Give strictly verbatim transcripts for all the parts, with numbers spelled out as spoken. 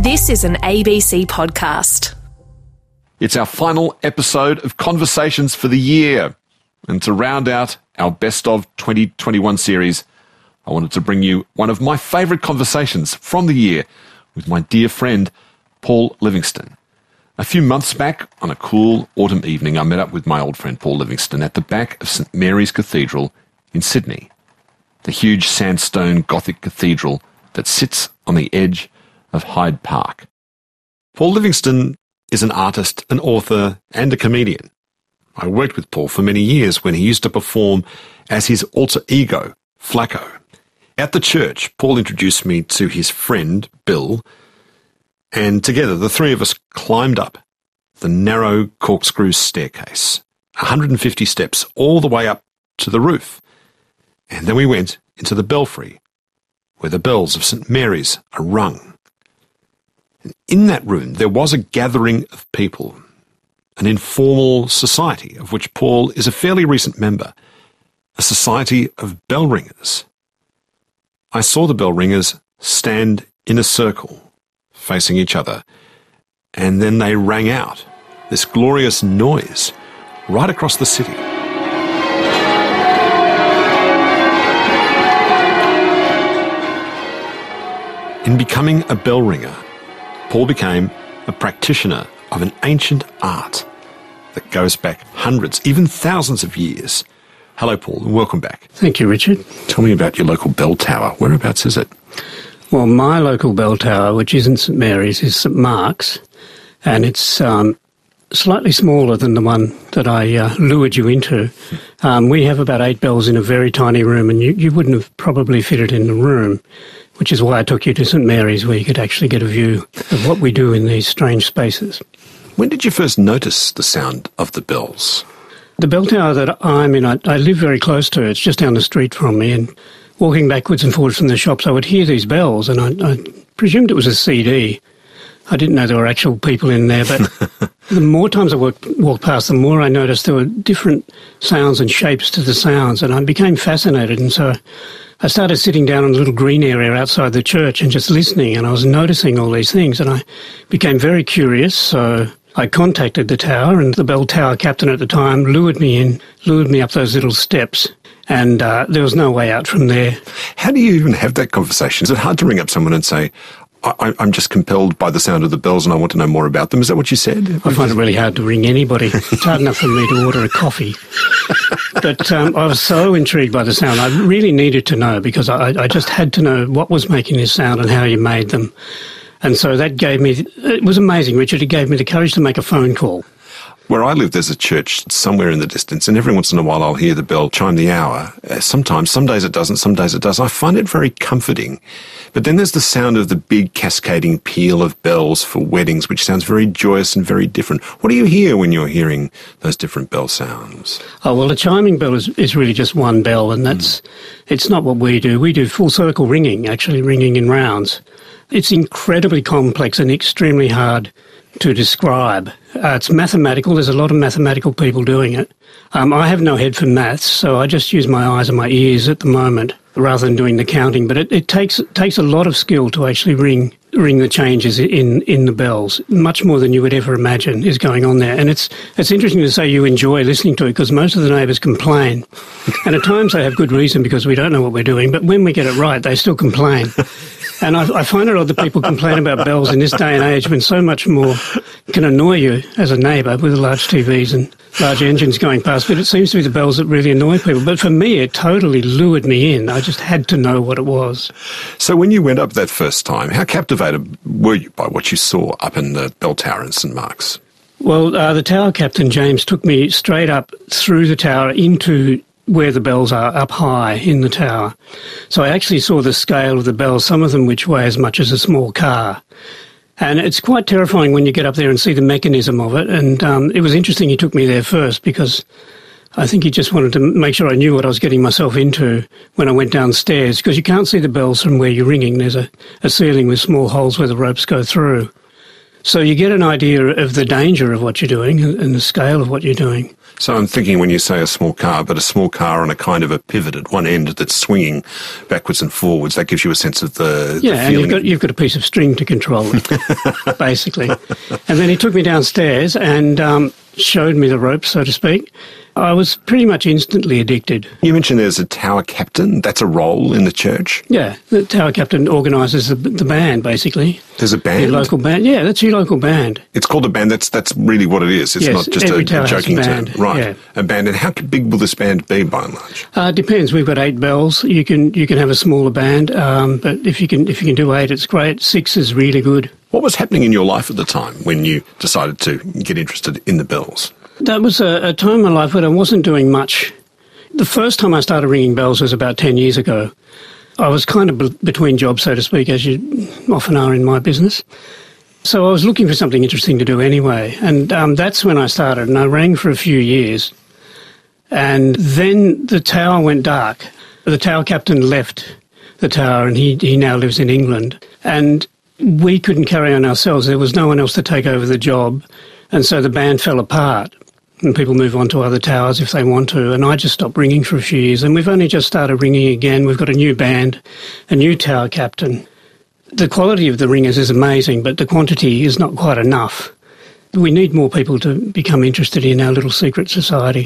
This is an A B C podcast. It's our final episode of Conversations for the year. And to round out our Best of twenty twenty-one series, I wanted to bring you one of my favourite conversations from the year with my dear friend, Paul Livingston. A few months back, on a cool autumn evening, I met up with my old friend Paul Livingston at the back of St Mary's Cathedral in Sydney, the huge sandstone Gothic cathedral that sits on the edge of Hyde Park. Paul Livingston is an artist, an author, and a comedian. I worked with Paul for many years when he used to perform as his alter ego, Flacco. At the church, Paul introduced me to his friend, Bill, and together the three of us climbed up the narrow corkscrew staircase, one hundred fifty steps all the way up to the roof. And then we went into the belfry, where the bells of St Mary's are rung. And in that room there was a gathering of people, an informal society of which Paul is a fairly recent member, a society of bell ringers. I saw the bell ringers stand in a circle, facing each other, and then they rang out this glorious noise right across the city. In becoming a bell ringer, Paul became a practitioner of an ancient art that goes back hundreds, even thousands of years. Hello, Paul, and welcome back. Thank you, Richard. Tell me about your local bell tower. Whereabouts is it? Well, my local bell tower, which isn't St Mary's, is St Mark's, and it's um, slightly smaller than the one that I uh, lured you into. Um, we have about eight bells in a very tiny room, and you, you wouldn't have probably fitted in the room, which is why I took you to St Mary's, where you could actually get a view of what we do in these strange spaces. When did you first notice the sound of the bells? The bell tower that I'm in, I, I live very close to. It's just down the street from me, and walking backwards and forwards from the shops, I would hear these bells, and I, I presumed it was a C D. I didn't know there were actual people in there, but the more times I walked, walked past, the more I noticed there were different sounds and shapes to the sounds, and I became fascinated, and so I started sitting down in a little green area outside the church and just listening, and I was noticing all these things, and I became very curious, so I contacted the tower, and the bell tower captain at the time lured me in, lured me up those little steps, and uh, there was no way out from there. How do you even have that conversation? Is it hard to ring up someone and say, I, I'm just compelled by the sound of the bells and I want to know more about them? Is that what you said? I find it really hard to ring anybody. It's hard enough for me to order a coffee. But um, I was so intrigued by the sound. I really needed to know, because I, I just had to know what was making this sound and how you made them. And so that gave me, it was amazing, Richard. It gave me the courage to make a phone call. Where I live, there's a church somewhere in the distance, and every once in a while I'll hear the bell chime the hour. Uh, sometimes, some days it doesn't, some days it does. I find it very comforting. But then there's the sound of the big cascading peal of bells for weddings, which sounds very joyous and very different. What do you hear when you're hearing those different bell sounds? Oh, well, a chiming bell is, is really just one bell, and that's, mm. it's not what we do. We do full circle ringing, actually ringing in rounds. It's incredibly complex and extremely hard to describe. Uh, it's mathematical. There's a lot of mathematical people doing it. Um, I have no head for maths, so I just use my eyes and my ears at the moment rather than doing the counting. But it, it takes it takes a lot of skill to actually ring ring the changes in, in the bells, much more than you would ever imagine is going on there. And it's it's interesting to say you enjoy listening to it, because most of the neighbours complain. And at times they have good reason, because we don't know what we're doing. But when we get it right, they still complain. And I, I find it odd that people complain about bells in this day and age, when so much more can annoy you as a neighbour with large T Vs and large engines going past. But it seems to be the bells that really annoy people. But for me, it totally lured me in. I just had to know what it was. So when you went up that first time, how captivated were you by what you saw up in the bell tower in St Mark's? Well, uh, the tower captain, James, took me straight up through the tower into where the bells are, up high in the tower. So I actually saw the scale of the bells, some of them which weigh as much as a small car. And it's quite terrifying when you get up there and see the mechanism of it. And um, it was interesting he took me there first, because I think he just wanted to make sure I knew what I was getting myself into when I went downstairs, because you can't see the bells from where you're ringing. There's a, a ceiling with small holes where the ropes go through. So you get an idea of the danger of what you're doing and the scale of what you're doing. So I'm thinking when you say a small car, but a small car on a kind of a pivot at one end that's swinging backwards and forwards, that gives you a sense of the, yeah, the and feeling. you've got, you've got a piece of string to control it, basically. And then he took me downstairs and um, showed me the ropes, so to speak. I was pretty much instantly addicted. You mentioned there's a tower captain. That's a role in the church? Yeah, the tower captain organises the, the band, basically. There's a band? Your local band. Yeah, that's your local band. It's called a band. That's that's really what it is. It's yes, not just a, every tower a joking has a term. band. Right, Yeah. a band. And how big will this band be by and large? Uh, it depends. We've got eight bells. You can you can have a smaller band, um, but if you can if you can do eight, it's great. Six is really good. What was happening in your life at the time when you decided to get interested in the bells? That was a, a time in my life when I wasn't doing much. The first time I started ringing bells was about ten years ago. I was kind of be- between jobs, so to speak, as you often are in my business. So I was looking for something interesting to do anyway. And um, that's when I started, and I rang for a few years. And then the tower went dark. The tower captain left the tower, and he, he now lives in England. And we couldn't carry on ourselves. There was no one else to take over the job. And so the band fell apart. And people move on to other towers if they want to. And I just stopped ringing for a few years. And we've only just started ringing again. We've got a new band, a new tower captain. The quality of the ringers is amazing, but the quantity is not quite enough. We need more people to become interested in our little secret society.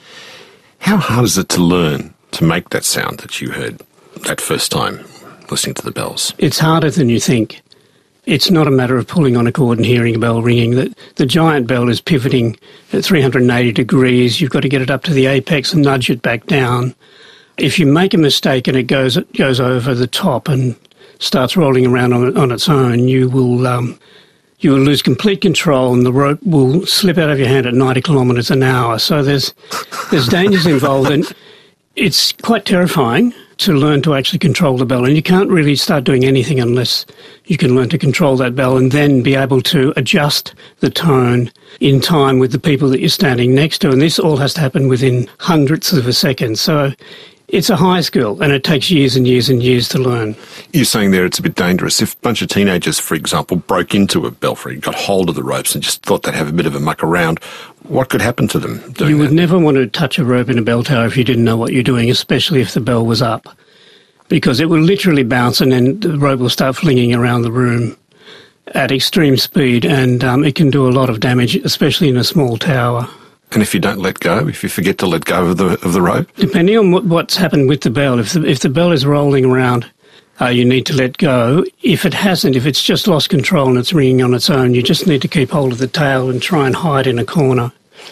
How hard is it to learn to make that sound that you heard that first time listening to the bells? It's harder than you think. It's not a matter of pulling on a cord and hearing a bell ringing. The, the giant bell is pivoting at three hundred eighty degrees. You've got to get it up to the apex and nudge it back down. If you make a mistake and it goes it goes over the top and starts rolling around on, on its own, you will um, you will lose complete control and the rope will slip out of your hand at ninety kilometres an hour. So there's there's dangers involved, and it's quite terrifying to learn to actually control the bell. And you can't really start doing anything unless you can learn to control that bell and then be able to adjust the tone in time with the people that you're standing next to. And this all has to happen within hundredths of a second. So it's a high skill, and it takes years and years and years to learn. You're saying there it's a bit dangerous. If a bunch of teenagers, for example, broke into a belfry, got hold of the ropes and just thought they'd have a bit of a muck around, what could happen to them doing You would that? never want to touch a rope in a bell tower if you didn't know what you're doing, especially if the bell was up, because it will literally bounce and then the rope will start flinging around the room at extreme speed, and um, it can do a lot of damage, especially in a small tower. And if you don't let go, if you forget to let go of the of the rope? Depending on what, what's happened with the bell, if the, if the bell is rolling around, uh, you need to let go. If it hasn't, if it's just lost control and it's ringing on its own, you just need to keep hold of the tail and try and hide in a corner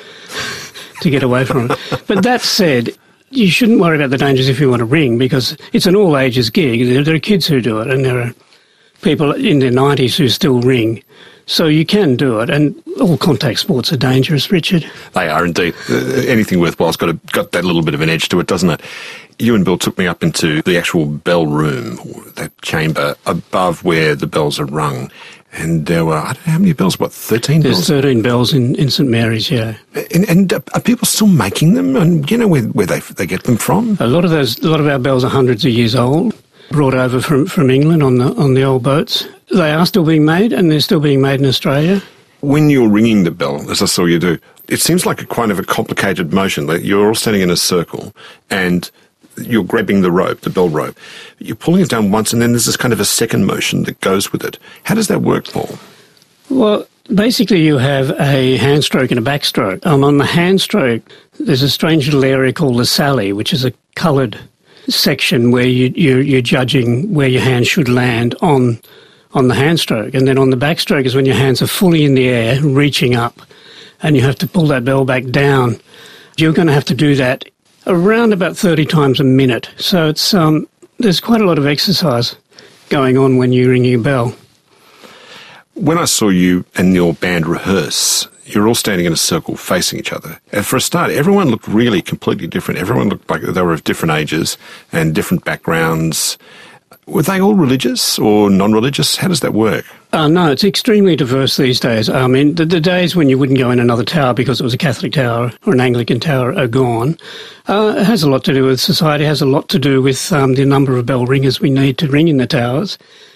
to get away from it. But that said, you shouldn't worry about the dangers if you want to ring, because it's an all-ages gig. There, there are kids who do it, and there are people in their nineties who still ring. So you can do it, and all contact sports are dangerous, Richard. They are indeed. Uh, anything worthwhile's got a, got that little bit of an edge to it, doesn't it? You and Bill took me up into the actual bell room, that chamber above where the bells are rung. And there were, I don't know how many bells, what, thirteen There's bells? thirteen bells in, in St Mary's, yeah. And, and are people still making them? And do you know where, where they they get them from? A lot of those, a lot of our bells are hundreds of years old, brought over from, from England on the on the old boats. They are still being made, and they're still being made in Australia. When you're ringing the bell, as I saw you do, it seems like a kind of a complicated motion. Like you're all standing in a circle, and you're grabbing the rope, the bell rope. You're pulling it down once, and then there's this kind of a second motion that goes with it. How does that work, Paul? Well, basically you have a hand stroke and a backstroke. Um, on the hand stroke, there's a strange little area called the Sally, which is a coloured section where you, you're, you're judging where your hand should land on on the hand stroke. And then on the backstroke is when your hands are fully in the air, reaching up, and you have to pull that bell back down. You're going to have to do that around about thirty times a minute. So it's um, there's quite a lot of exercise going on when you're ringing a bell. When I saw you and your band rehearse, you're all standing in a circle facing each other. And for a start, everyone looked really completely different. Everyone looked like they were of different ages and different backgrounds. Were they all religious or non-religious? How does that work? Uh, no, it's extremely diverse these days. I mean, the, the days when you wouldn't go in another tower because it was a Catholic tower or an Anglican tower are gone. Uh, it has a lot to do with society, it has a lot to do with um, the number of bell ringers we need to ring in the towers.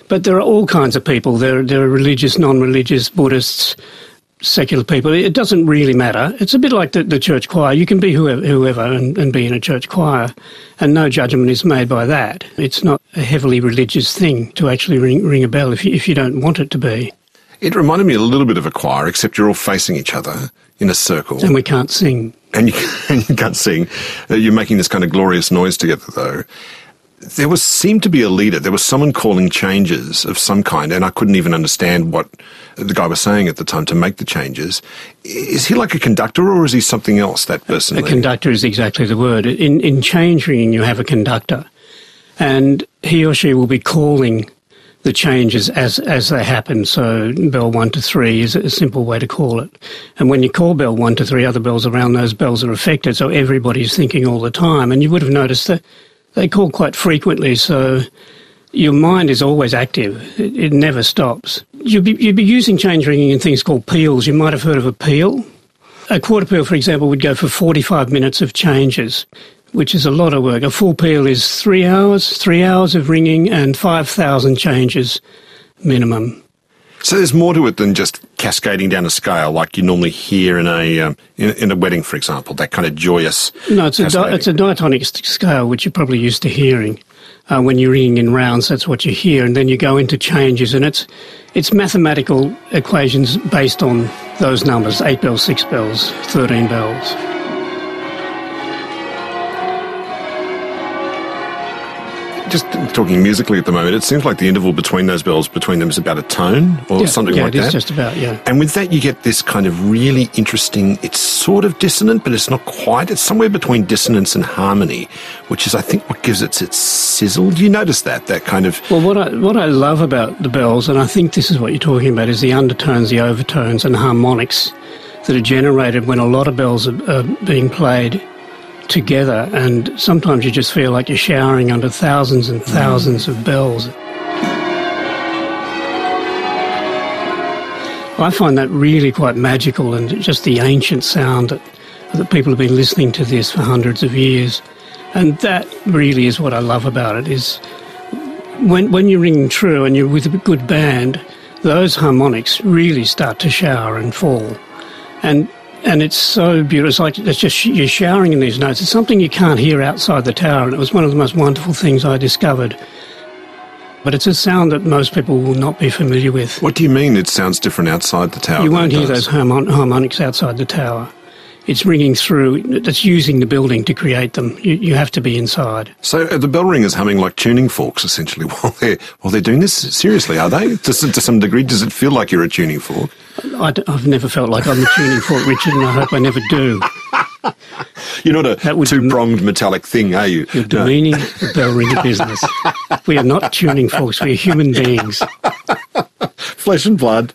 But there are all kinds of people. There, there are religious, non-religious, Buddhists, secular people. It doesn't really matter. It's a bit like the, the church choir. You can be whoever, whoever and, and be in a church choir, and no judgment is made by that. It's not a heavily religious thing to actually ring, ring a bell if you, if you don't want it to be. It reminded me a little bit of a choir, except you're all facing each other in a circle. And we can't sing. And you, and you can't sing. You're making this kind of glorious noise together, though. There was seemed to be a leader. There was someone calling changes of some kind, and I couldn't even understand what the guy was saying at the time to make the changes. Is he like a conductor, or is he something else, that person? A, a conductor is exactly the word. In, in change ringing, you have a conductor, and he or she will be calling the changes as as they happen. So bell one to three is a simple way to call it. And when you call bell one to three, other bells around those bells are affected, so everybody's thinking all the time. And you would have noticed that they call quite frequently, so your mind is always active. It, it never stops. You'd be, you'd be using change ringing in things called peals. You might have heard of a peal. A quarter peal, for example, would go for forty-five minutes of changes, which is a lot of work. A full peal is three hours, three hours of ringing and five thousand changes minimum. So there's more to it than just cascading down a scale like you normally hear in a um, in, in a wedding, for example, that kind of joyous. No, it's a di- it's a diatonic scale, which you're probably used to hearing. Uh, when you're ringing in rounds, that's what you hear, and then you go into changes, and it's it's mathematical equations based on those numbers: eight bells, six bells, thirteen bells. Just talking musically at the moment, it seems like the interval between those bells, between them, is about a tone or yeah, something yeah, like that. Yeah, it is just about, yeah. And with that, you get this kind of really interesting, it's sort of dissonant, but it's not quite. It's somewhere between dissonance and harmony, which is, I think, what gives it its sizzle. Do you notice that, that kind of... Well, what I, what I love about the bells, and I think this is what you're talking about, is the undertones, the overtones and harmonics that are generated when a lot of bells are, are being played together, and sometimes you just feel like you're showering under thousands and thousands of bells. I find that really quite magical, and just the ancient sound that, that people have been listening to this for hundreds of years. And that really is what I love about it, is when when you're ringing true and you're with a good band, those harmonics really start to shower and fall. And And it's so beautiful. It's like it's just you're showering in these notes. It's something you can't hear outside the tower, and it was one of the most wonderful things I discovered. But it's a sound that most people will not be familiar with. What do you mean it sounds different outside the tower? You won't hear those harmon- harmonics outside the tower. It's ringing through. It's using the building to create them. You, you have to be inside. So are the bell ringers humming like tuning forks, essentially, while they're, while they're doing this? Seriously, are they? To, to some degree, does it feel like you're a tuning fork? I, I've never felt like I'm a tuning fork, Richard, and I hope I never do. You're not a two-pronged metallic thing, are you? You're demeaning no. the bell ringer business. We are not tuning forks. We are human beings. Flesh and blood.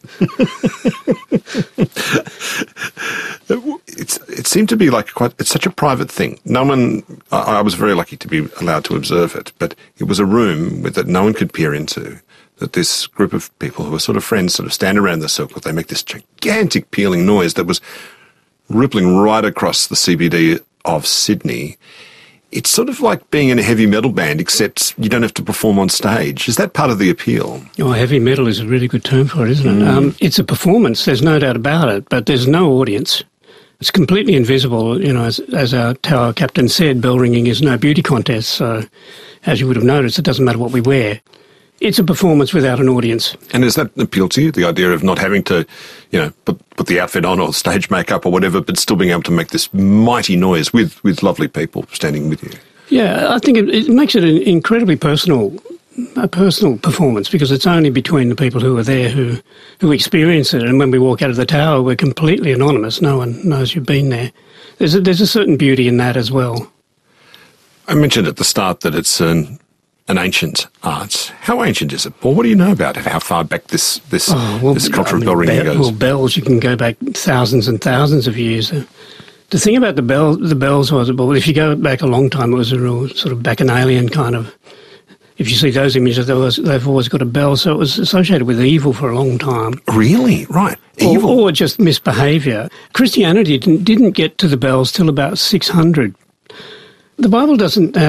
It's, it seemed to be like quite, it's such a private thing. No one, I, I was very lucky to be allowed to observe it, but it was a room with, that no one could peer into, that this group of people who were sort of friends sort of stand around the circle. They make this gigantic pealing noise that was rippling right across the C B D of Sydney. It's sort of like being in a heavy metal band, except you don't have to perform on stage. Is that part of the appeal? Oh, heavy metal is a really good term for it, isn't it? Mm. Um, it's a performance, there's no doubt about it, but there's no audience. It's completely invisible. You know, as, as our tower captain said, bell ringing is no beauty contest, so as you would have noticed, it doesn't matter what we wear. It's a performance without an audience. And does that appeal to you, the idea of not having to, you know, put, put the outfit on or stage makeup or whatever, but still being able to make this mighty noise with, with lovely people standing with you? Yeah, I think it, it makes it an incredibly personal, a personal performance, because it's only between the people who are there who, who experience it. And when we walk out of the tower, we're completely anonymous. No one knows you've been there. There's a, there's a certain beauty in that as well. I mentioned at the start that it's an... an ancient art. How ancient is it, Paul? What do you know about it? How far back this this, oh, well, this culture I mean, of bell ringing be- goes? Well, bells, you can go back thousands and thousands of years. The thing about the bell, the bells was, well, if you go back a long time, it was a real sort of bacchanalian kind of. If you see those images, was, they've always got a bell, so it was associated with evil for a long time. Really? Right. Evil? Or, or just misbehaviour. Christianity didn't, didn't get to the bells till about six hundred. The Bible doesn't have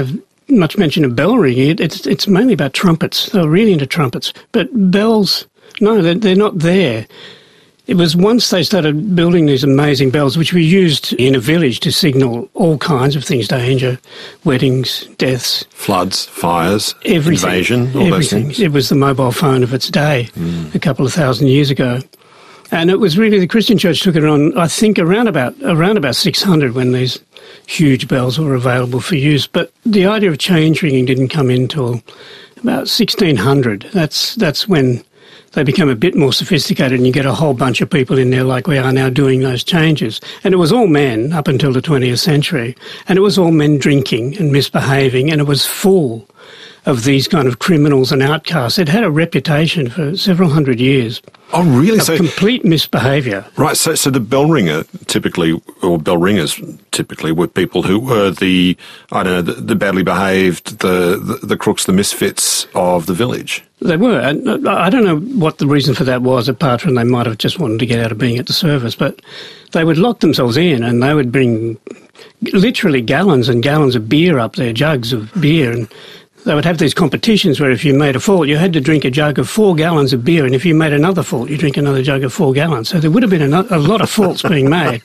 much mention of bell ringing. It, it's it's mainly about trumpets. They were really into trumpets. But bells, no, they're, they're not there. It was once they started building these amazing bells, which were used in a village to signal all kinds of things, danger, weddings, deaths. Floods, fires, everything, invasion, all everything. those things. It was the mobile phone of its day mm. a couple of thousand years ago. And it was really the Christian church took it on, I think, around about around about six hundred when these huge bells were available for use. But the idea of change ringing didn't come in until about sixteen hundred. That's that's when they become a bit more sophisticated and you get a whole bunch of people in there like we are now doing those changes. And it was all men up until the twentieth century. And it was all men drinking and misbehaving, and it was full of these kind of criminals and outcasts. It had a reputation for several hundred years. Oh, really? Of so complete misbehaviour. Right, so so the bell ringer typically, or bell ringers typically, were people who were the, I don't know, the, the badly behaved, the, the the crooks, the misfits of the village. They were. And I don't know what the reason for that was, apart from they might have just wanted to get out of being at the service, but they would lock themselves in and they would bring literally gallons and gallons of beer up there, jugs of beer, and they would have these competitions where if you made a fault, you had to drink a jug of four gallons of beer, and if you made another fault, you drink another jug of four gallons. So there would have been a, a lot of faults being made.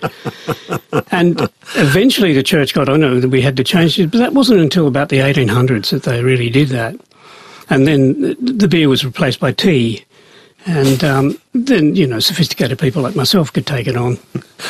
And eventually the church got on it, we had to change it, but that wasn't until about the eighteen hundreds that they really did that. And then the beer was replaced by tea, and um, then, you know, sophisticated people like myself could take it on.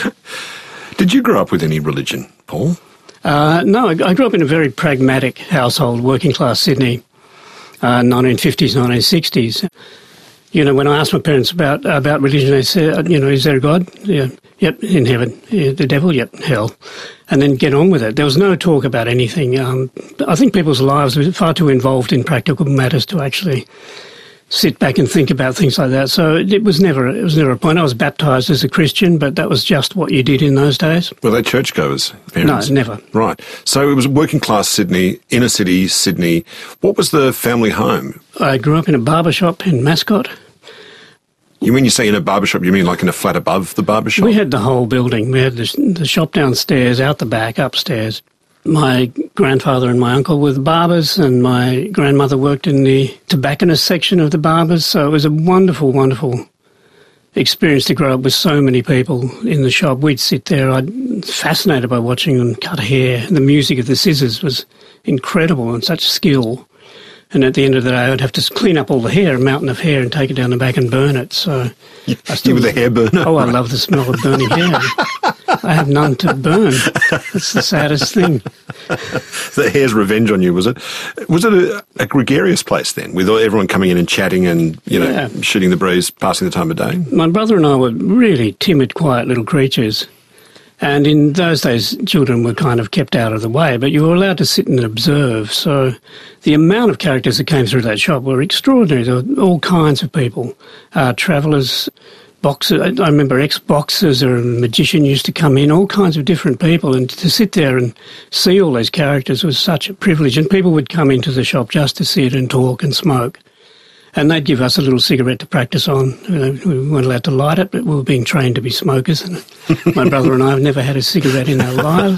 Did you grow up with any religion, Paul? Uh, no, I grew up in a very pragmatic household, working class Sydney, uh, nineteen fifties, nineteen sixties. You know, when I asked my parents about about religion, they said, you know, is there a God? Yeah, yep, in heaven. Yeah, the devil? Yep, hell. And then get on with it. There was no talk about anything. Um, I think people's lives were far too involved in practical matters to actually sit back and think about things like that. So it was never it was never a point. I was baptised as a Christian, but that was just what you did in those days. Were they churchgoers? Parents? No, never. Right. So it was working class Sydney, inner city Sydney. What was the family home? I grew up in a barber shop in Mascot. You mean you say in a barber shop, you mean like in a flat above the barber shop? We had the whole building. We had the, the shop downstairs, out the back, upstairs. My grandfather and my uncle were the barbers, and my grandmother worked in the tobacconist section of the barbers. So it was a wonderful, wonderful experience to grow up with so many people in the shop. We'd sit there. I was fascinated by watching them cut hair. The music of the scissors was incredible and such skill. And at the end of the day, I'd have to clean up all the hair, a mountain of hair, and take it down the back and burn it. So you, I still, you were the hair burner? Oh, I love the smell of burning hair. I have none to burn. That's the saddest thing. The hair's revenge on you, was it? Was it a, a gregarious place then, with everyone coming in and chatting and, you know, yeah. shooting the breeze, passing the time of day? My brother and I were really timid, quiet little creatures. And in those days, children were kind of kept out of the way, but you were allowed to sit and observe. So the amount of characters that came through that shop were extraordinary. There were all kinds of people, uh, travellers, boxers. I remember ex-boxers or a magician used to come in, all kinds of different people. And to sit there and see all those characters was such a privilege. And people would come into the shop just to sit and talk and smoke. And they'd give us a little cigarette to practice on. You know, we weren't allowed to light it, but we were being trained to be smokers. And my brother and I have never had a cigarette in our lives.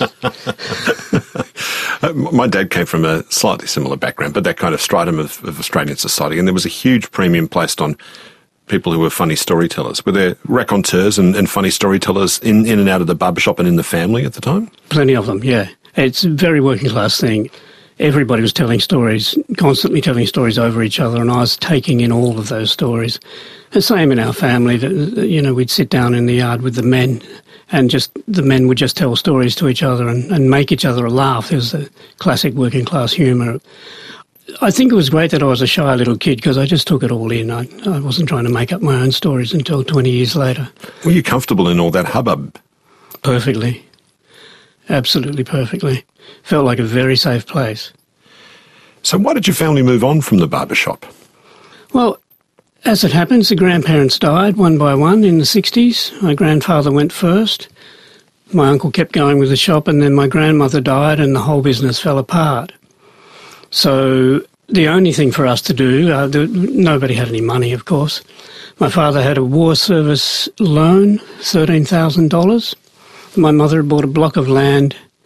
uh, my dad came from a slightly similar background, but that kind of stratum of, of Australian society. And there was a huge premium placed on people who were funny storytellers. Were there raconteurs and, and funny storytellers in, in and out of the barbershop and in the family at the time? Plenty of them, yeah. It's a very working class thing. Everybody was telling stories, constantly telling stories over each other, and I was taking in all of those stories. The same in our family. You know, we'd sit down in the yard with the men, and just the men would just tell stories to each other and, and make each other laugh. It was the classic working class humour. I think it was great that I was a shy little kid because I just took it all in. I, I wasn't trying to make up my own stories until twenty years later. Were you comfortable in all that hubbub? Perfectly. Absolutely perfectly. Felt like a very safe place. So why did your family move on from the barber shop? Well, as it happens, the grandparents died one by one in the sixties. My grandfather went first. My uncle kept going with the shop, and then my grandmother died and the whole business fell apart. So the only thing for us to do, uh, the, nobody had any money, of course. My father had a war service loan, thirteen thousand dollars. My mother had bought a block of land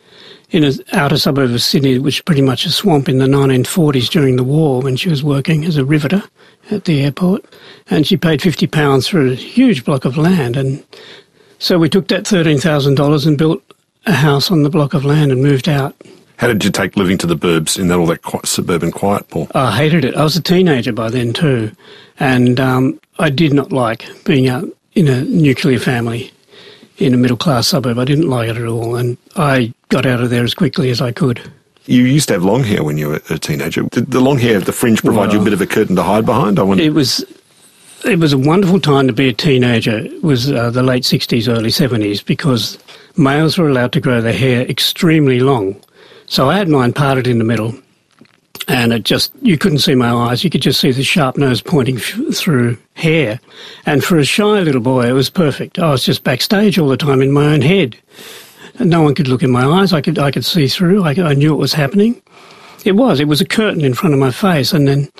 in an outer suburb of Sydney, which was pretty much a swamp in the nineteen forties during the war when she was working as a riveter at the airport. And she paid fifty pounds for a huge block of land. And so we took that thirteen thousand dollars and built a house on the block of land and moved out. How did you take living to the burbs in that all that quiet, suburban quiet, Paul? I hated it. I was a teenager by then too. And um, I did not like being out in a nuclear family in a middle-class suburb. I didn't like it at all. And I got out of there as quickly as I could. You used to have long hair when you were a teenager. Did the long hair, the fringe, provide well, you a bit of a curtain to hide behind? I wonder. It was... It was a wonderful time to be a teenager. It was uh, the late sixties, early seventies, because males were allowed to grow their hair extremely long. So I had mine parted in the middle, and it just, you couldn't see my eyes. You could just see the sharp nose pointing f- through hair. And for a shy little boy, it was perfect. I was just backstage all the time in my own head. And no one could look in my eyes. I could I could see through. I, I knew what was happening. It was. It was a curtain in front of my face. And then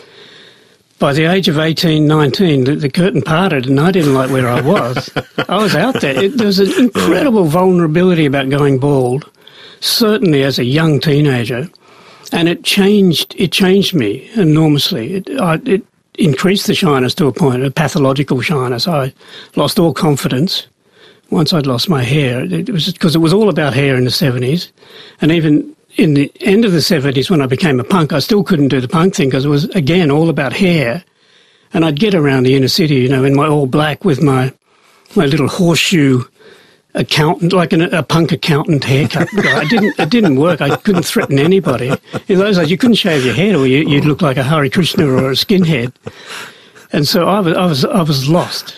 by the age of eighteen, nineteen, the, the curtain parted and I didn't like where I was. I was out there. It, there was an incredible vulnerability about going bald, certainly as a young teenager. And it changed It changed me enormously. It, I, it increased the shyness to a point, a pathological shyness. I lost all confidence once I'd lost my hair. It was because it was all about hair in the seventies. And even in the end of the seventies, when I became a punk, I still couldn't do the punk thing because it was, again, all about hair. And I'd get around the inner city, you know, in my all black with my my little horseshoe accountant, like an, a punk accountant haircut. I didn't, it didn't work. I couldn't threaten anybody. In those days, you couldn't shave your head or you, you'd look like a Hare Krishna or a skinhead. And so I was, I was, I was lost.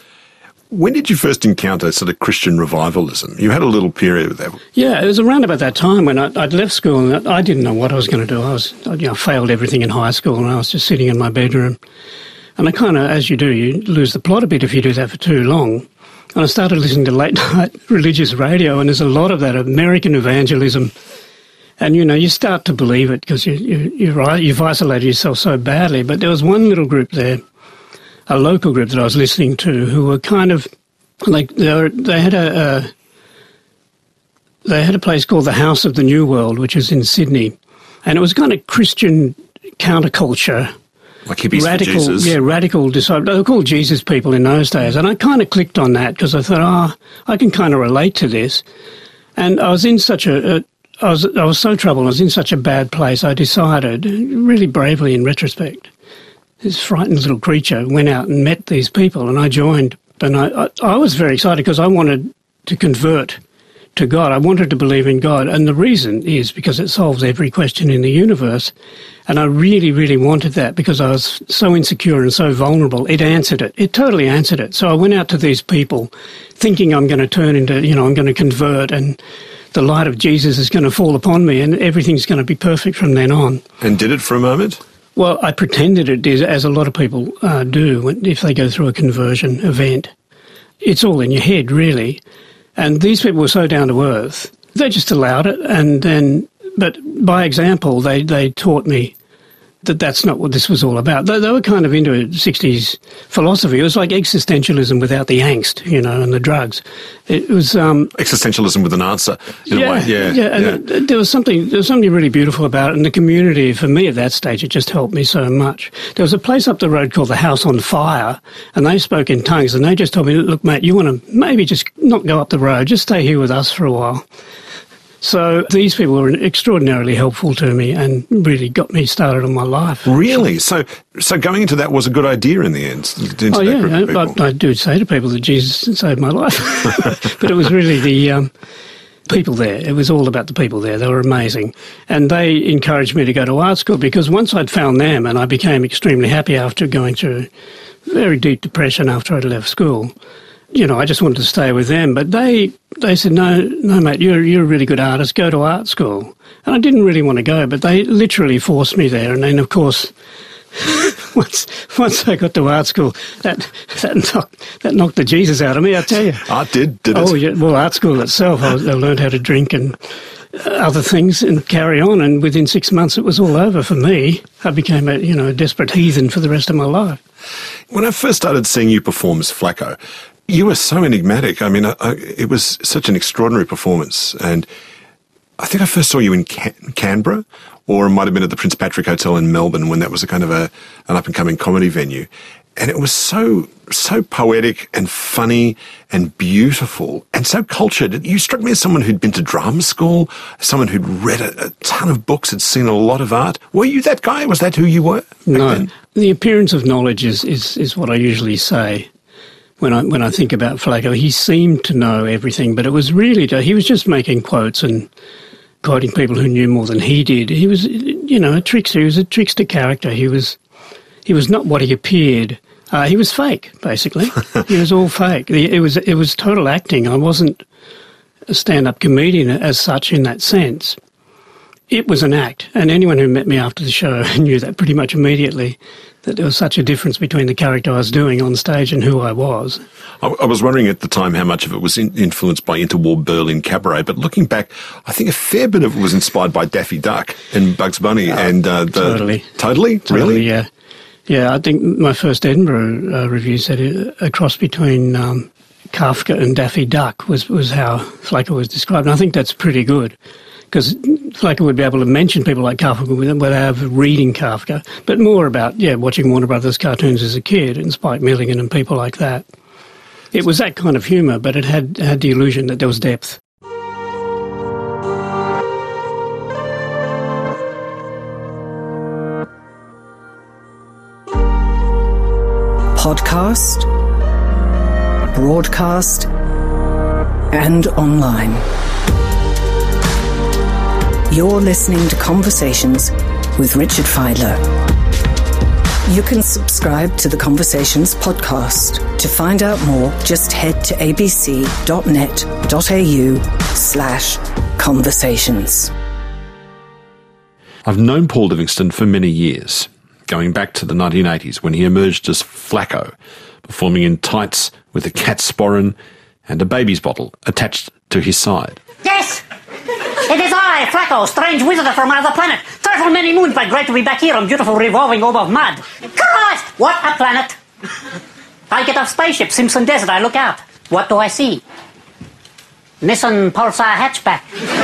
When did you first encounter sort of Christian revivalism? You had a little period with that. Yeah, it was around about that time when I, I'd left school and I didn't know what I was going to do. I was, you know, failed everything in high school and I was just sitting in my bedroom. And I kind of, as you do, you lose the plot a bit if you do that for too long. And I started listening to late night religious radio, and there's a lot of that American evangelism. And, you know, you start to believe it because you, you, you're, you've isolated yourself so badly. But there was one little group there, a local group that I was listening to, who were kind of like they, were, they had a, a they had a place called the House of the New World, which is in Sydney, and it was kind of Christian counterculture, like hippies radical, for Jesus. Yeah, radical disciples. They were called Jesus people in those days, and I kind of clicked on that because I thought, ah, oh, I can kind of relate to this. And I was in such a, a I was I was so troubled. I was in such a bad place. I decided, really bravely in retrospect, this frightened little creature went out and met these people, and I joined. And I, I, I was very excited because I wanted to convert to God. I wanted to believe in God. And the reason is because it solves every question in the universe. And I really, really wanted that because I was so insecure and so vulnerable. It answered it. It totally answered it. So I went out to these people thinking I'm going to turn into, you know, I'm going to convert and the light of Jesus is going to fall upon me and everything's going to be perfect from then on. And did it for a moment? Well, I pretended it did, as a lot of people uh, do when, if they go through a conversion event. It's all in your head, really. And these people were so down to earth, they just allowed it. And then, but by example, they, they taught me that that's not what this was all about. They, they were kind of into sixties philosophy. It was like existentialism without the angst, you know, and the drugs. It was um, existentialism with an answer, in yeah, a way. Yeah, yeah. And yeah. There was something there was something really beautiful about it, and the community for me at that stage it just helped me so much. There was a place up the road called the House on Fire, and they spoke in tongues, and they just told me, "Look, mate, you want to maybe just not go up the road, just stay here with us for a while." So these people were extraordinarily helpful to me and really got me started on my life. Really? So so going into that was a good idea in the end? Oh, yeah. I, I do say to people that Jesus saved my life. But it was really the um, people there. It was all about the people there. They were amazing. And they encouraged me to go to art school because once I'd found them and I became extremely happy after going through very deep depression after I'd left school, you know, I just wanted to stay with them. But they they said, no, no, mate, you're, you're a really good artist. Go to art school. And I didn't really want to go, but they literally forced me there. And then, of course, once once I got to art school, that that knocked, that knocked the Jesus out of me, I tell you. Art did, did it? Oh, yeah. Well, art school itself, I, I learned how to drink and other things and carry on. And within six months, it was all over for me. I became a, you know, a desperate heathen for the rest of my life. When I first started seeing you perform as Flacco, you were so enigmatic. I mean, I, I, it was such an extraordinary performance. And I think I first saw you in Can- Canberra, or it might have been at the Prince Patrick Hotel in Melbourne when that was a kind of a, an up-and-coming comedy venue. And it was so, so poetic and funny and beautiful and so cultured. You struck me as someone who'd been to drama school, someone who'd read a, a ton of books, had seen a lot of art. Were you that guy? Was that who you were? No. Then? The appearance of knowledge is, is, is what I usually say when I when I think about Flacco. He seemed to know everything, but it was really, he was just making quotes and quoting people who knew more than he did. He was, you know, a trickster. He was a trickster character. He was, he was not what he appeared. Uh, he was fake, basically. He was all fake. It was it was total acting. I wasn't a stand-up comedian as such in that sense. It was an act, and anyone who met me after the show knew that pretty much immediately, that there was such a difference between the character I was doing on stage and who I was. I, I was wondering at the time how much of it was in, influenced by interwar Berlin cabaret, but looking back, I think a fair bit of it was inspired by Daffy Duck and Bugs Bunny. Oh, and uh, the, Totally. Totally? Totally, Really? yeah. Yeah, I think my first Edinburgh uh, review said it, a cross between um, Kafka and Daffy Duck was, was how Flacco was described. And I think that's pretty good, because Flacco would be able to mention people like Kafka without reading Kafka, but more about, yeah, watching Warner Brothers cartoons as a kid and Spike Milligan and people like that. It was that kind of humour, but it had, had the illusion that there was depth. Podcast, broadcast, and online. You're listening to Conversations with Richard Fidler. You can subscribe to the Conversations podcast. To find out more, just head to abc.net.au slash conversations. I've known Paul Livingston for many years, going back to the nineteen eighties when he emerged as Flacco, performing in tights with a cat sporran and a baby's bottle attached to his side. Yes! It is I, Flacco, strange wizard from another planet. Travel many moons, but great to be back here on beautiful revolving orb of mud. Christ! What a planet! I get off spaceship, Simpson Desert, I look out. What do I see? Nissan Pulsar hatchback.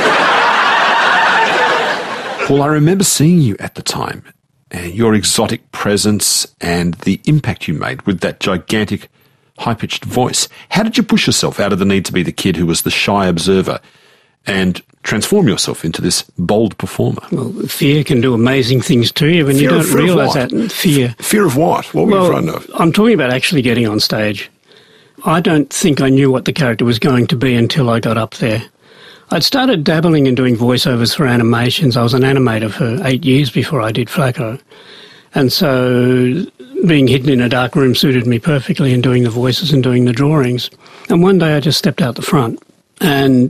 Paul, I remember seeing you at the time, and your exotic presence and the impact you made with that gigantic, high-pitched voice. How did you push yourself out of the need to be the kid who was the shy observer and transform yourself into this bold performer? Well, fear can do amazing things to you when Fear you of- don't fear of realise what? that. Fear. Fear of what? What were Well, you frightened of? I'm talking about actually getting on stage. I don't think I knew what the character was going to be until I got up there. I'd started dabbling in doing voiceovers for animations. I was an animator for eight years before I did Flacco. And so being hidden in a dark room suited me perfectly in doing the voices and doing the drawings. And one day I just stepped out the front, and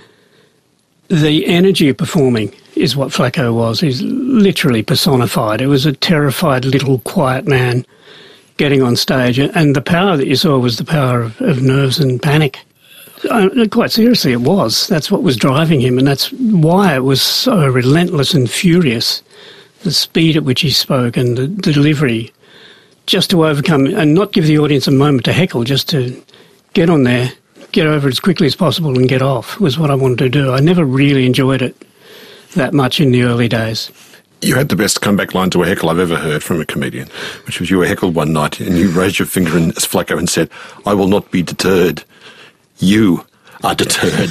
the energy of performing is what Flacco was. He's literally personified. It was a terrified little quiet man getting on stage, and the power that you saw was the power of, of nerves and panic. Uh, quite seriously, it was. That's what was driving him, and that's why it was so relentless and furious. The speed at which he spoke and the, the delivery, just to overcome and not give the audience a moment to heckle, just to get on there, get over it as quickly as possible and get off, was what I wanted to do. I never really enjoyed it that much in the early days. You had the best comeback line to a heckle I've ever heard from a comedian, which was you were heckled one night and you raised your finger in, as Flacco and said, "I will not be deterred. You are deterred."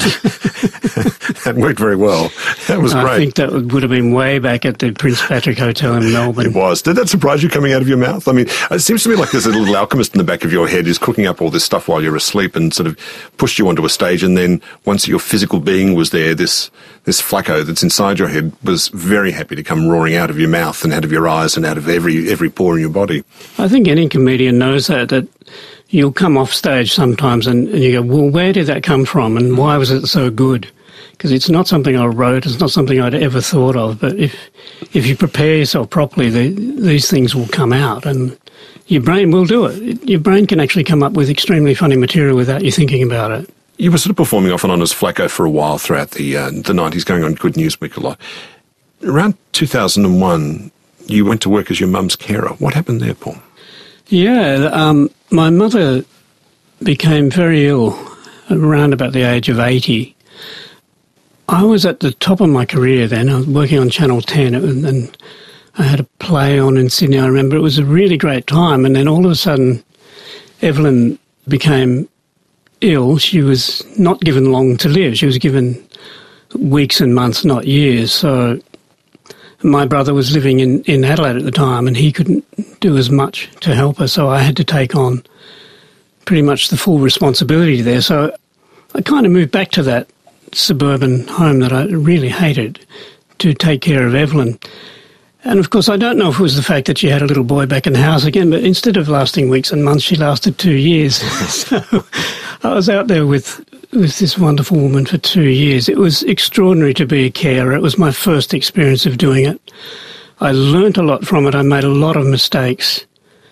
That worked very well. That was I great. think that would have been way back at the Prince Patrick Hotel in Melbourne. It was. Did that surprise you coming out of your mouth? I mean, it seems to me like there's a little alchemist in the back of your head who's cooking up all this stuff while you're asleep and sort of pushed you onto a stage, and then once your physical being was there, this this Flacco that's inside your head was very happy to come roaring out of your mouth and out of your eyes and out of every every pore in your body. I think any comedian knows that, that you'll come off stage sometimes and, and you go, well, where did that come from and why was it so good? Because it's not something I wrote, it's not something I'd ever thought of, but if if you prepare yourself properly, the, these things will come out and your brain will do it. Your brain can actually come up with extremely funny material without you thinking about it. You were sort of performing off and on as Flacco for a while throughout the uh, the nineties, going on Good News Week a lot. Around two thousand one, you went to work as your mum's carer. What happened there, Paul? Yeah, um, my mother became very ill around about the age of eighty. I was at the top of my career then. I was working on Channel ten, and, and I had a play on in Sydney. I remember it was a really great time, and then all of a sudden Evelyn became ill. She was not given long to live. She was given weeks and months, not years. So my brother was living in, in Adelaide at the time, and he couldn't do as much to help her, so I had to take on pretty much the full responsibility there. So I kind of moved back to that suburban home that I really hated to take care of Evelyn. And of course, I don't know if it was the fact that she had a little boy back in the house again, but instead of lasting weeks and months, she lasted two years. So I was out there with, with this wonderful woman for two years. It was extraordinary to be a carer. It was my first experience of doing it. I learnt a lot from it. I made a lot of mistakes.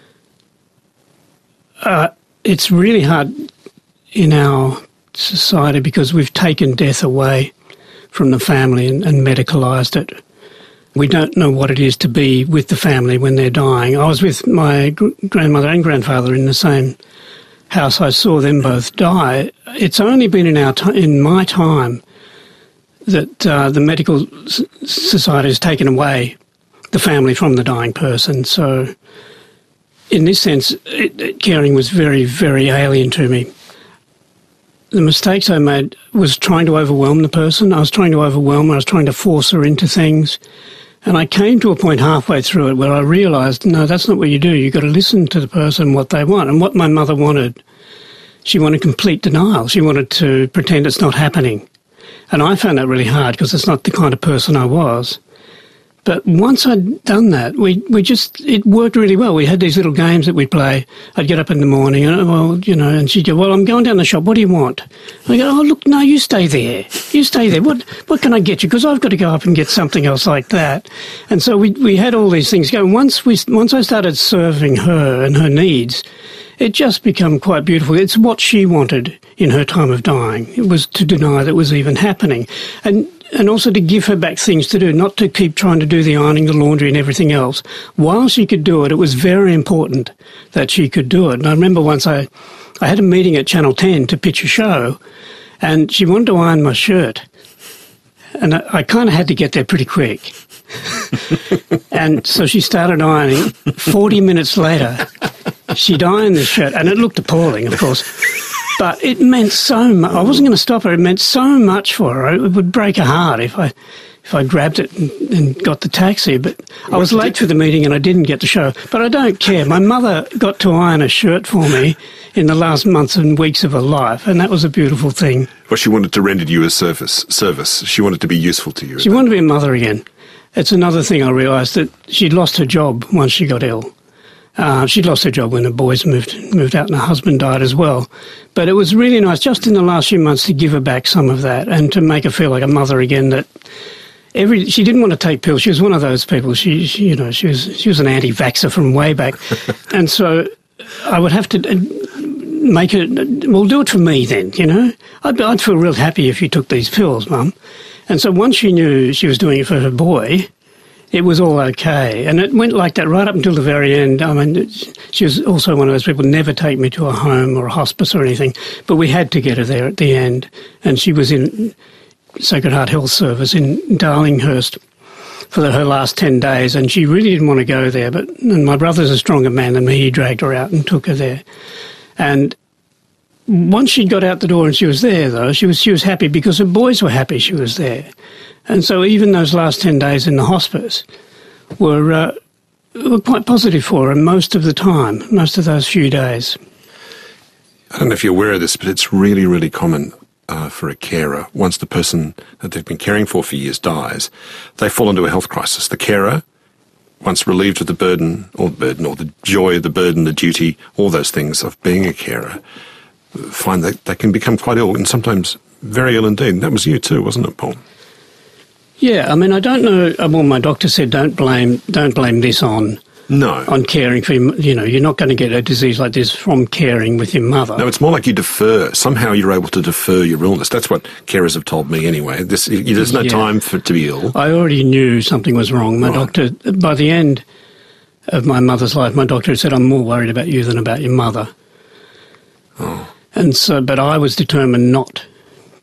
Uh, it's really hard in our society because we've taken death away from the family and, and medicalised it. We don't know what it is to be with the family when they're dying. I was with my gr- grandmother and grandfather in the same house. I saw them both die. It's only been in our t- in my time that uh, the medical s- society has taken away the family from the dying person. So in this sense, it, it, caring was very, very alien to me. The mistakes I made was trying to overwhelm the person. I was trying to overwhelm her. I was trying to force her into things. And I came to a point halfway through it where I realised, no, that's not what you do. You've got to listen to the person, what they want. And what my mother wanted, she wanted complete denial. She wanted to pretend it's not happening. And I found that really hard because it's not the kind of person I was. But once I'd done that, we, we just, it worked really well. We had these little games that we'd play. I'd get up in the morning and, well, you know, and she'd go, well, I'm going down the shop. What do you want? And I go, oh, look, no, you stay there. You stay there. What what can I get you? Because I've got to go up and get something else like that. And so we we had all these things going. Once we once I started serving her and her needs, it just became quite beautiful. It's what she wanted in her time of dying. It was to deny that it was even happening. And And also to give her back things to do, not to keep trying to do the ironing, the laundry and everything else. While she could do it, it was very important that she could do it. And I remember once I, I had a meeting at Channel ten to pitch a show, and she wanted to iron my shirt. And I, I kind of had to get there pretty quick. And so she started ironing. forty minutes later, she'd ironed the shirt, and it looked appalling, of course. But it meant so much. I wasn't going to stop her. It meant so much for her. It would break her heart if I if I grabbed it and, and got the taxi. But I was late for the meeting and I didn't get the show. But I don't care. My mother got to iron a shirt for me in the last months and weeks of her life, and that was a beautiful thing. Well, she wanted to render you a service. Service. She wanted to be useful to you. She wanted to be a mother again. It's another thing I realised, that she'd lost her job once she got ill. Uh, she'd lost her job when the boys moved moved out and her husband died as well. But it was really nice just in the last few months to give her back some of that and to make her feel like a mother again. That every she didn't want to take pills. She was one of those people. She, she you know, she was she was an anti-vaxxer from way back, and so I would have to make it. Well, do it for me then. You know, I'd, I'd feel real happy if you took these pills, Mum. And so once she knew she was doing it for her boy, it was all okay. And it went like that right up until the very end. I mean, she was also one of those people who never take me to a home or a hospice or anything, but we had to get her there at the end. And she was in Sacred Heart Health Service in Darlinghurst for the, her last ten days, and she really didn't want to go there. But and my brother's a stronger man than me. He dragged her out and took her there. And once she got out the door and she was there, though, she was she was happy because her boys were happy she was there. And so even those last ten days in the hospice were, uh, were quite positive for her most of the time, most of those few days. I don't know if you're aware of this, but it's really, really common uh, for a carer. Once the person that they've been caring for for years dies, they fall into a health crisis. The carer, once relieved of the burden, or the burden, or the joy, the burden, the duty, all those things of being a carer, find that they can become quite ill, and sometimes very ill indeed. That was you too, wasn't it, Paul? Yeah, I mean, I don't know. Well, my doctor said don't blame don't blame this on no on caring for your, you know, you're not going to get a disease like this from caring with your mother. No, it's more like you defer. Somehow you're able to defer your illness. That's what carers have told me anyway. This, there's no yeah. time for to be ill. I already knew something was wrong. My right. doctor, by the end of my mother's life, my doctor had said, I'm more worried about you than about your mother. Oh. And so, but I was determined not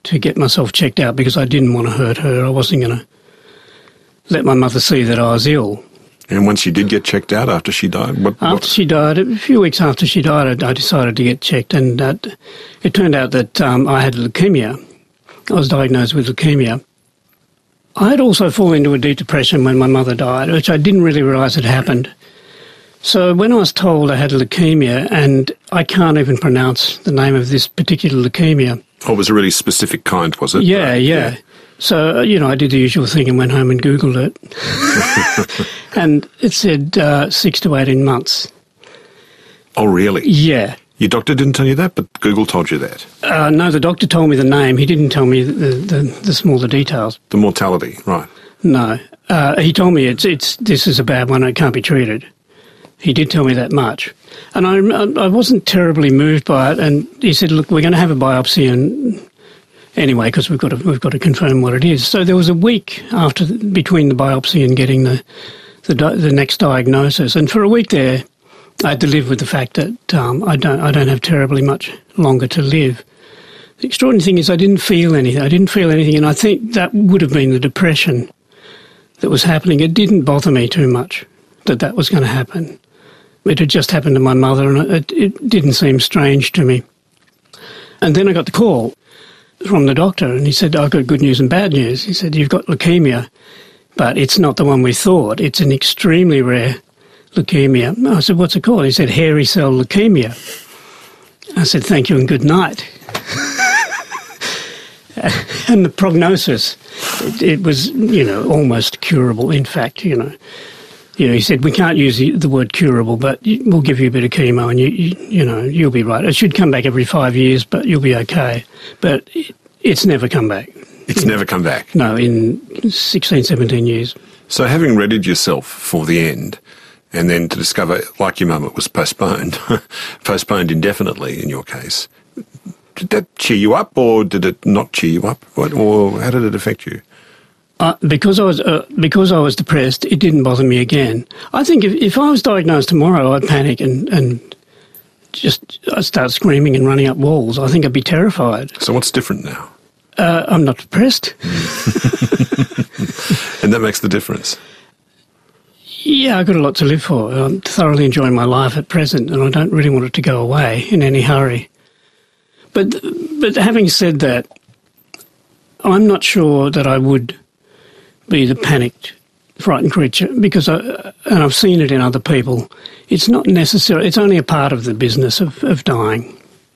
to get myself checked out because I didn't want to hurt her. I wasn't going to let my mother see that I was ill. And once you did get checked out after she died? What, after what? she died, a few weeks after she died, I, I decided to get checked, and uh, it turned out that um, I had leukemia. I was diagnosed with leukemia. I had also fallen into a deep depression when my mother died, which I didn't really realise had happened. So when I was told I had leukemia, and I can't even pronounce the name of this particular leukemia. Oh, it was a really specific kind, was it? Yeah, right. yeah. yeah. So, you know, I did the usual thing and went home and Googled it. And it said uh, six to eighteen months. Oh, really? Yeah. Your doctor didn't tell you that, but Google told you that? Uh, no, the doctor told me the name. He didn't tell me the, the, the smaller details. The mortality, right. No. Uh, he told me it's it's this is a bad one, it can't be treated. He did tell me that much. And I, I wasn't terribly moved by it. And he said, look, we're going to have a biopsy and anyway, because we've got to we've got to confirm what it is. So there was a week after between the biopsy and getting the the, the next diagnosis, and for a week there, I had to live with the fact that um, I don't I don't have terribly much longer to live. The extraordinary thing is I didn't feel anything. I didn't feel anything, and I think that would have been the depression that was happening. It didn't bother me too much that that was going to happen. It had just happened to my mother, and it, it didn't seem strange to me. And then I got the call from the doctor, and he said, I've got good news and bad news. He said, you've got leukemia, but it's not the one we thought. It's an extremely rare leukemia. I said, what's it called? He said, hairy cell leukemia. I said, thank you and good night. And the prognosis, it, it was, you know, almost curable. In fact, you know, you know, he said, we can't use the, the word curable, but we'll give you a bit of chemo and, you, you, you know, you'll be right. It should come back every five years, but you'll be okay. But it, it's never come back. It's never come back? No, in sixteen, seventeen years. So having readied yourself for the end, and then to discover, like your mum, it was postponed, postponed indefinitely in your case, did that cheer you up or did it not cheer you up? What, or how did it affect you? Uh, because I was uh, because I was depressed, it didn't bother me again. I think if, if I was diagnosed tomorrow, I'd panic and, and just I'd start screaming and running up walls. I think I'd be terrified. So what's different now? Uh, I'm not depressed. And that makes the difference? Yeah, I've got a lot to live for. I'm thoroughly enjoying my life at present, and I don't really want it to go away in any hurry. But but having said that, I'm not sure that I would be the panicked, frightened creature, because, I, and I've seen it in other people, it's not necessary, it's only a part of the business of, of dying.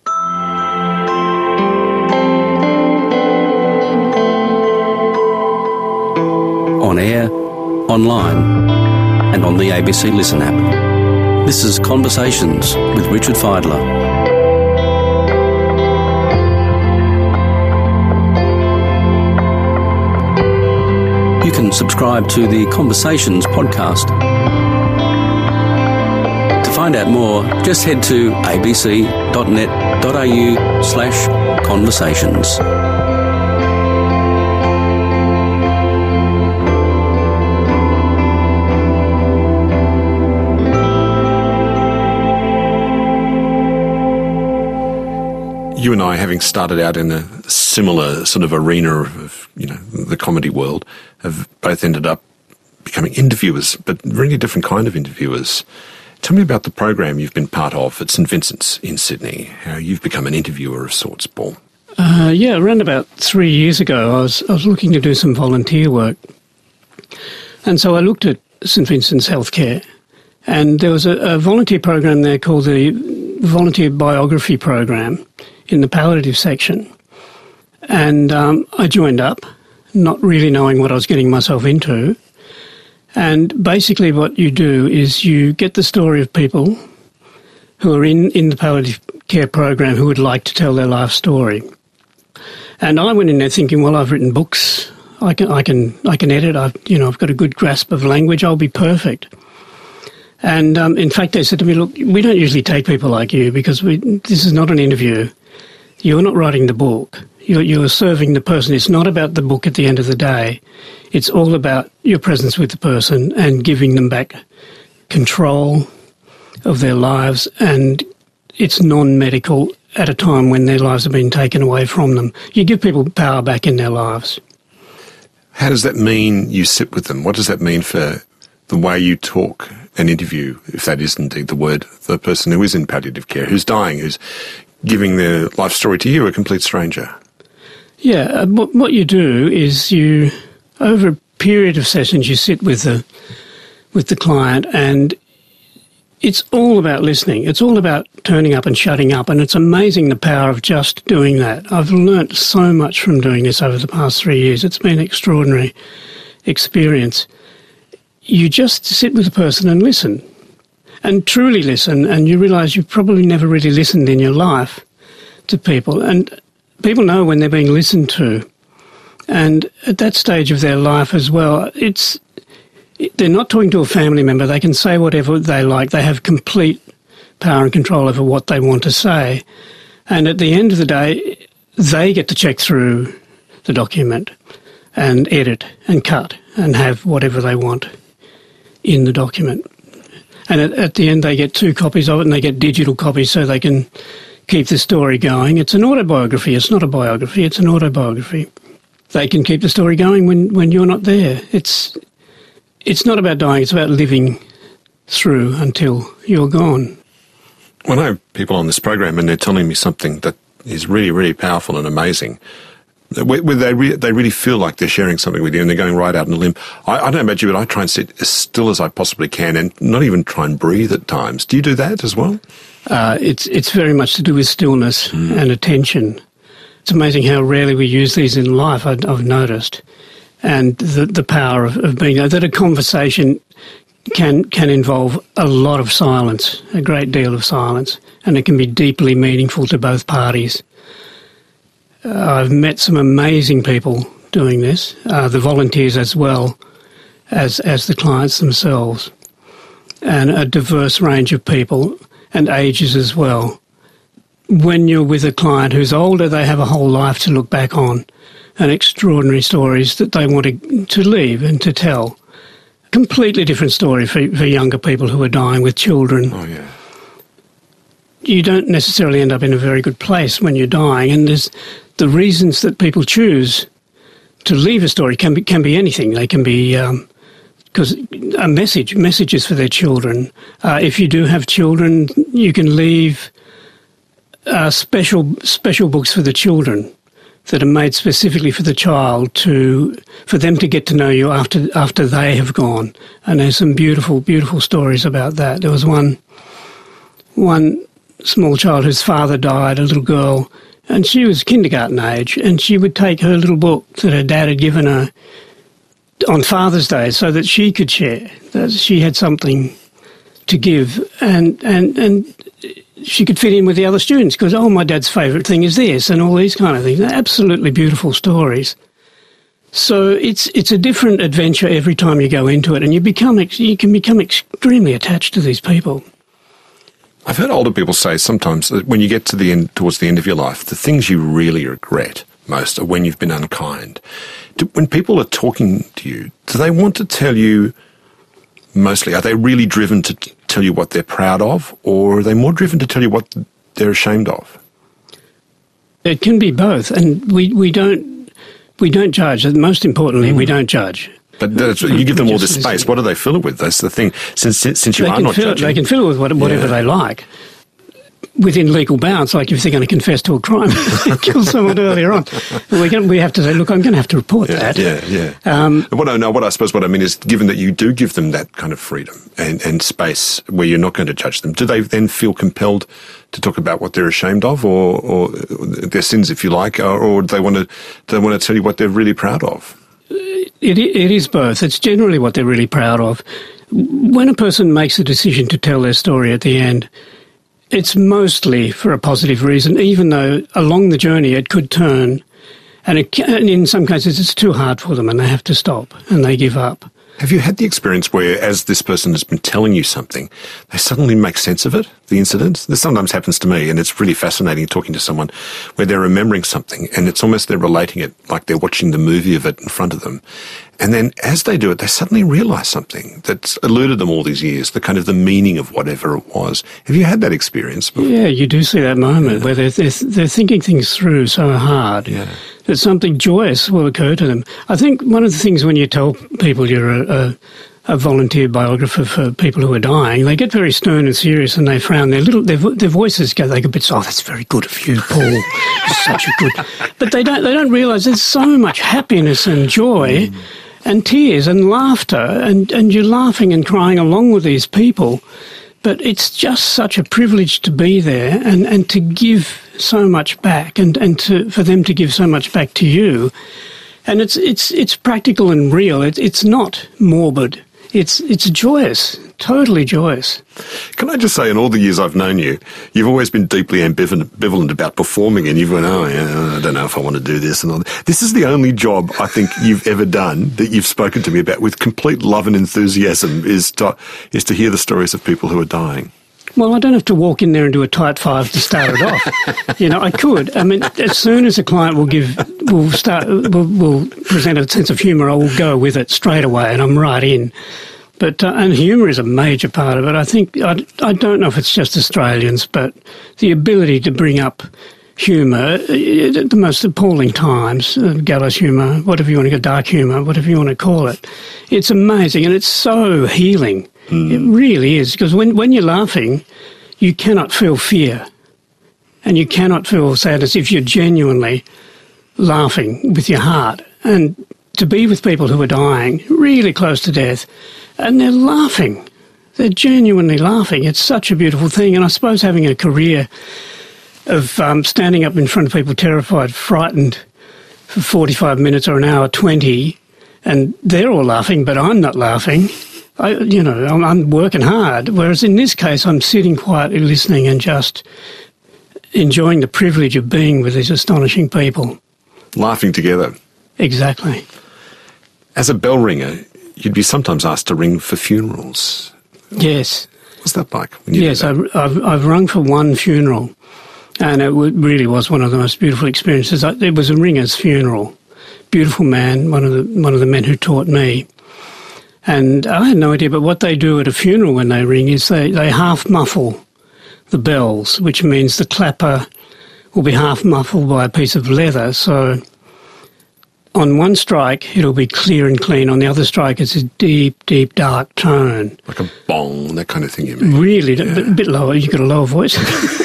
On air, online, and on the A B C Listen app. This is Conversations with Richard Fidler. You can subscribe to the Conversations podcast. To find out more, just head to abc.net.au slash conversations. You and I, having started out in a similar sort of arena of, you know, the comedy world, have both ended up becoming interviewers, but really different kind of interviewers. Tell me about the program you've been part of at St Vincent's in Sydney, how you've become an interviewer of sorts, Paul. Uh, yeah, around about three years ago, I was, I was looking to do some volunteer work. And so I looked at St Vincent's Healthcare, and there was a, a volunteer program there called the Volunteer Biography Program in the palliative section. And um, I joined up, not really knowing what I was getting myself into. And basically what you do is you get the story of people who are in, in the palliative care program who would like to tell their life story. And I went in there thinking, well, I've written books, I can I can I can edit, I've you know I've got a good grasp of language, I'll be perfect. And um, in fact, they said to me, look, we don't usually take people like you because we, this is not an interview. You're not writing the book. You're, you're serving the person. It's not about the book at the end of the day. It's all about your presence with the person and giving them back control of their lives. And it's non-medical. at a time when their lives have been taken away from them. You give people power back in their lives. How does that mean you sit with them? What does that mean for the way you talk and interview, if that is indeed the word, the person who is in palliative care, who's dying, who's giving their life story to you, a complete stranger? Yeah, uh, what, what you do is you, over a period of sessions, you sit with the with the client, and it's all about listening. It's all about turning up and shutting up, and it's amazing the power of just doing that. I've learnt so much from doing this over the past three years. It's been an extraordinary experience. You just sit with a person and listen, and truly listen, and you realise you've probably never really listened in your life to people. And people know when they're being listened to. And at that stage of their life as well, it's they're not talking to a family member. They can say whatever they like. They have complete power and control over what they want to say. And at the end of the day, they get to check through the document and edit and cut and have whatever they want in the document. And at, at the end, they get two copies of it, and they get digital copies so they can keep the story going. It's an autobiography. It's not a biography. It's an autobiography. They can keep the story going when, when you're not there. It's it's not about dying. It's about living through until you're gone. When I have people on this program and they're telling me something that is really, really powerful and amazing, where, where they, re- they really feel like they're sharing something with you and they're going right out on a limb. I, I don't know about you, but I try and sit as still as I possibly can and not even try and breathe at times. Do you do that as well? Uh, it's it's very much to do with stillness mm. and attention. It's amazing how rarely we use these in life, I've, I've noticed, and the the power of, of being that a conversation can can involve a lot of silence, a great deal of silence, and it can be deeply meaningful to both parties. Uh, I've met some amazing people doing this, uh, the volunteers as well as as the clients themselves, and a diverse range of people and ages as well. When you're with a client who's older, they have a whole life to look back on and extraordinary stories that they want to, to leave and to tell. Completely different story for, for younger people who are dying with children. Oh, yeah. You don't necessarily end up in a very good place when you're dying, and there's the reasons that people choose to leave a story can be, can be anything. They can be um, because a message, messages for their children. Uh, if you do have children, you can leave uh, special special books for the children that are made specifically for the child to for them to get to know you after after they have gone. And there's some beautiful, beautiful stories about that. There was one one small child whose father died, a little girl, and she was kindergarten age, and she would take her little book that her dad had given her on Father's Day so that she could share, that she had something to give, and and and she could fit in with the other students because, oh, my dad's favourite thing is this, and all these kind of things. They're absolutely beautiful stories. So it's it's a different adventure every time you go into it, and you become you can become extremely attached to these people. I've heard older people say sometimes that when you get to the end, towards the end of your life, the things you really regret most are when you've been unkind. Do, when people are talking to you, do they want to tell you mostly, are they really driven to t- tell you what they're proud of, or are they more driven to tell you what they're ashamed of? It can be both, and we, we don't we don't judge. And most importantly, mm. we don't judge. But that's, you give them all this space. What do they fill it with? That's the thing. Since since you they are can not fill judging, it, they can fill it with what, whatever yeah. they like, within legal bounds. Like if they're going to confess to a crime, kill someone earlier on, we can, we have to say, look, I'm going to have to report yeah, that. Yeah, yeah. Um, what I know, what I suppose, what I mean is, given that you do give them that kind of freedom and, and space where you're not going to judge them, do they then feel compelled to talk about what they're ashamed of, or, or their sins, if you like, or, or do they want to do they want to tell you what they're really proud of? It, it is both. It's generally what they're really proud of. When a person makes a decision to tell their story at the end, it's mostly for a positive reason, even though along the journey it could turn, and, it, and in some cases it's too hard for them and they have to stop and they give up. Have you had the experience where, as this person has been telling you something, they suddenly make sense of it, the incident? This sometimes happens to me, and it's really fascinating talking to someone where they're remembering something, and it's almost they're relating it like they're watching the movie of it in front of them. And then as they do it, they suddenly realise something that's eluded them all these years, the kind of the meaning of whatever it was. Have you had that experience before? Yeah, you do see that moment yeah. where they're, they're, they're thinking things through so hard yeah. that something joyous will occur to them. I think one of the things when you tell people you're a, a, a volunteer biographer for people who are dying, they get very stern and serious and they frown. Their little their, their voices go, they go a bit, oh, that's very good of you, Paul. You're such a good... But they don't, they don't realise there's so much happiness and joy mm. and tears and laughter, and, and you're laughing and crying along with these people. But it's just such a privilege to be there and, and to give so much back, and, and to, for them to give so much back to you. And it's it's it's practical and real. It, it's not morbid. It's it's joyous, totally joyous. Can I just say, in all the years I've known you, you've always been deeply ambivalent about performing, and you've gone, oh, yeah, I don't know if I want to do this and all that. This is the only job I think you've ever done that you've spoken to me about with complete love and enthusiasm, is to, is to hear the stories of people who are dying. Well, I don't have to walk in there and do a tight five to start it off. You know, I could. I mean, as soon as a client will give, will start, will, will present a sense of humour, I will go with it straight away, and I'm right in. But uh, and humour is a major part of it. I think I, I don't know if it's just Australians, but the ability to bring up humour at the most appalling times, uh, gallows humour, whatever you want to go, dark humour, whatever you want to call it, it's amazing, and it's so healing. Mm. It really is, because when, when you're laughing, you cannot feel fear and you cannot feel sadness if you're genuinely laughing with your heart. And to be with people who are dying, really close to death, and they're laughing, they're genuinely laughing. It's such a beautiful thing. And I suppose having a career of um, standing up in front of people terrified, frightened for forty-five minutes or an hour twenty, and they're all laughing, but I'm not laughing. I, you know, I'm, I'm working hard, whereas in this case I'm sitting quietly listening and just enjoying the privilege of being with these astonishing people. Laughing together. Exactly. As a bell ringer, you'd be sometimes asked to ring for funerals. Yes. What's that like? When you yes, do that? I've, I've rung for one funeral, and it really was one of the most beautiful experiences. It was a ringer's funeral. Beautiful man, one of the one of the men who taught me. And I had no idea, but what they do at a funeral when they ring is they, they half muffle the bells, which means the clapper will be half muffled by a piece of leather. So on one strike, it'll be clear and clean. On the other strike, it's a deep, deep, dark tone. Like a bong, that kind of thing, you mean? Really, yeah. a bit lower. You've got a lower voice.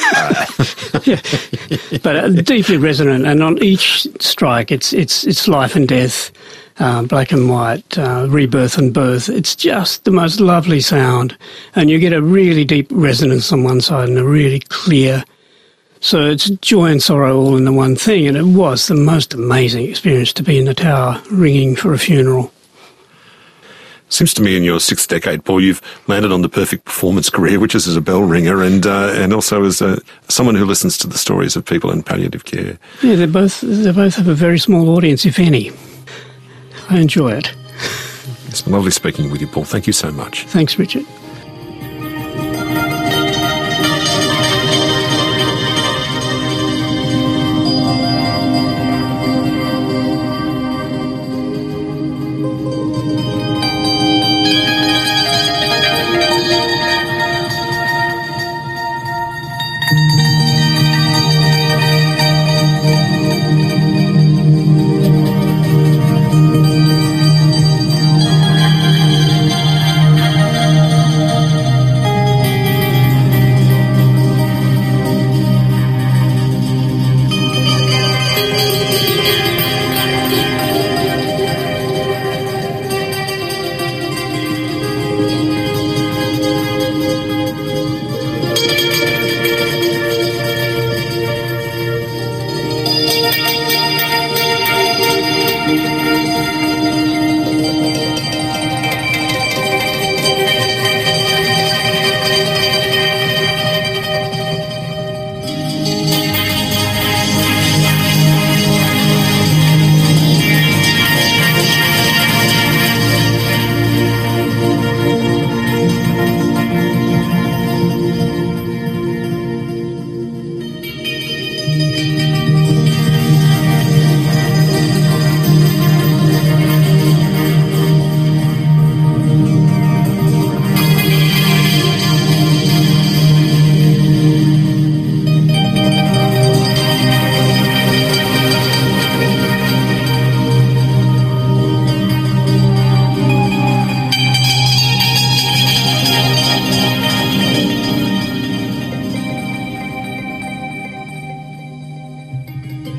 Yeah. But uh, deeply resonant. And on each strike, it's it's it's life and death. Uh, black and white, uh, rebirth and birth. It's just the most lovely sound. And you get a really deep resonance on one side and a really clear. So it's joy and sorrow all in the one thing. And it was the most amazing experience to be in the tower ringing for a funeral. Seems to me in your sixth decade, Paul, you've landed on the perfect performance career, which is as a bell ringer and uh, and also as a, someone who listens to the stories of people in palliative care. Yeah, they both they both have a very small audience, if any. I enjoy it. It's been lovely speaking with you, Paul. Thank you so much. Thanks, Richard.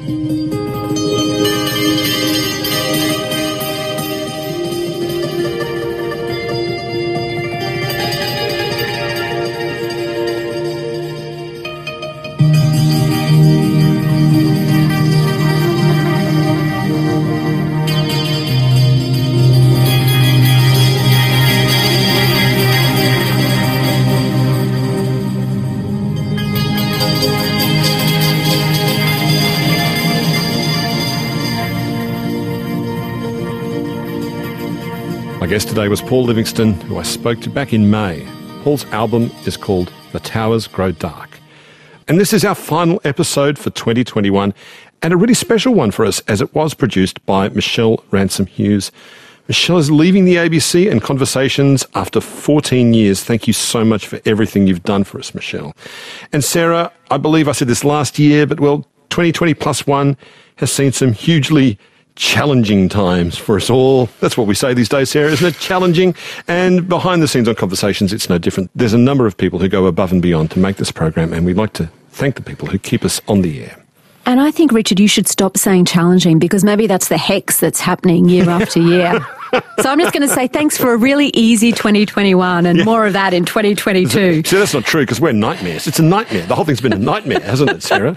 My guest today was Paul Livingston, who I spoke to back in May. Paul's album is called The Towers Grow Dark. And this is our final episode for twenty twenty-one, and a really special one for us, as it was produced by Michelle Ransom Hughes. Michelle is leaving the A B C and Conversations after fourteen years. Thank you so much for everything you've done for us, Michelle. And Sarah, I believe I said this last year, but well, twenty twenty plus one has seen some hugely challenging times for us all. That's what we say these days, Sarah, isn't it? Challenging. And behind the scenes on Conversations, it's no different. There's a number of people who go above and beyond to make this program, and we'd like to thank the people who keep us on the air. And I think, Richard, you should stop saying challenging, because maybe that's the hex that's happening year after year. So I'm just going to say thanks for a really easy twenty twenty-one and yeah. more of that in twenty twenty-two. See, that's not true, because we're nightmares. It's a nightmare. The whole thing's been a nightmare, hasn't it, Sarah?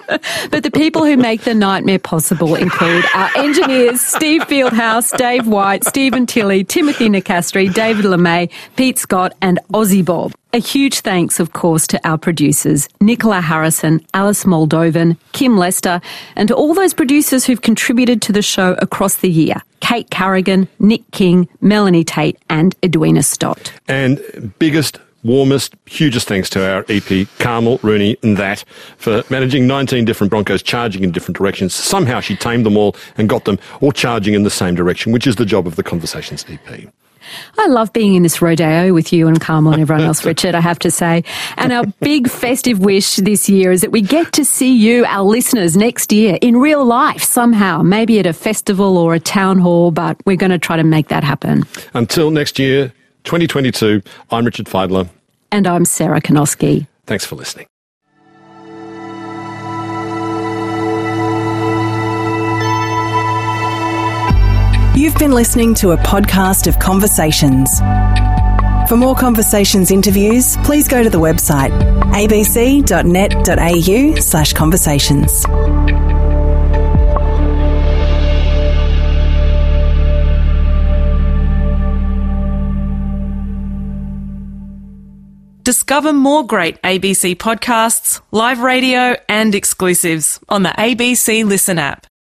But the people who make the nightmare possible include our engineers, Steve Fieldhouse, Dave White, Stephen Tilley, Timothy Nicastri, David LeMay, Pete Scott and Aussie Bob. A huge thanks, of course, to our producers, Nicola Harrison, Alice Moldovan, Kim Lester, and to all those producers who've contributed to the show across the year. Kate Carrigan, Nick King, Melanie Tate and Edwina Stott. And biggest, warmest, hugest thanks to our E P, Carmel Rooney, and that, for managing nineteen different Broncos charging in different directions. Somehow she tamed them all and got them all charging in the same direction, which is the job of the Conversations E P. I love being in this rodeo with you and Carmel and everyone else, Richard, I have to say. And our big festive wish this year is that we get to see you, our listeners, next year in real life somehow, maybe at a festival or a town hall, but we're going to try to make that happen. Until next year, twenty twenty-two, I'm Richard Feidler. And I'm Sarah Konoski. Thanks for listening. You've been listening to a podcast of Conversations. For more Conversations interviews, please go to the website abc.net.au slash conversations. Discover more great A B C podcasts, live radio and exclusives on the A B C Listen app.